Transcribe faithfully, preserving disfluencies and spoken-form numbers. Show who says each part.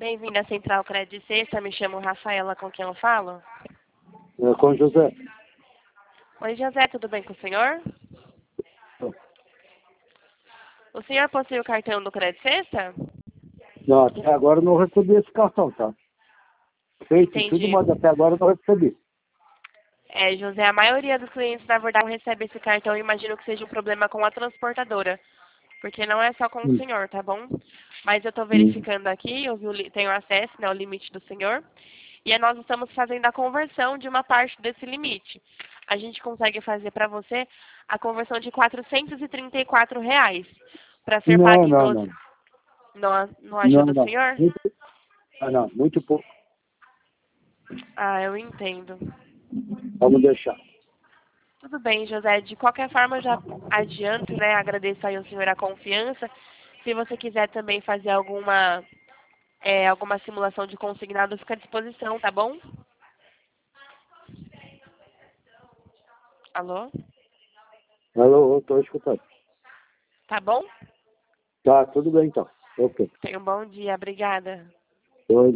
Speaker 1: Bem-vindo à Central Crédito Sexta, me chamo Rafaela, com quem eu falo?
Speaker 2: É com o José.
Speaker 1: Oi, José, tudo bem com o senhor? O senhor possui o cartão do Crédito Sexta?
Speaker 2: Não, até agora eu não recebi esse cartão, tá? Feito
Speaker 1: Entendi.
Speaker 2: tudo, mas até agora eu não recebi.
Speaker 1: É, José, a maioria dos clientes, na verdade, não recebe esse cartão. Eu imagino que seja um problema com a transportadora. Porque não é só com o
Speaker 2: Hum.
Speaker 1: senhor, tá bom? Mas eu estou
Speaker 2: Hum.
Speaker 1: verificando aqui, eu vi o li- tenho acesso, né, ao limite do senhor. E aí nós estamos fazendo a conversão de uma parte desse limite. A gente consegue fazer para você a conversão de quatrocentos e trinta e quatro reais para ser pago
Speaker 2: Não,
Speaker 1: em
Speaker 2: não,
Speaker 1: doze.
Speaker 2: não.
Speaker 1: Não, não
Speaker 2: Não,
Speaker 1: ajuda o
Speaker 2: não.
Speaker 1: senhor?
Speaker 2: Muito, ah, não, muito pouco.
Speaker 1: Ah, eu entendo.
Speaker 2: Vamos deixar.
Speaker 1: Tudo bem, José. De qualquer forma, eu já adianto, né? Agradeço aí ao senhor a confiança. Se você quiser também fazer alguma, é, alguma simulação de consignado, fica à disposição, tá bom? Alô?
Speaker 2: Alô, estou escutando.
Speaker 1: Tá bom?
Speaker 2: Tá, tudo bem então. Ok.
Speaker 1: Tenha um bom dia. Obrigada.
Speaker 2: Oi.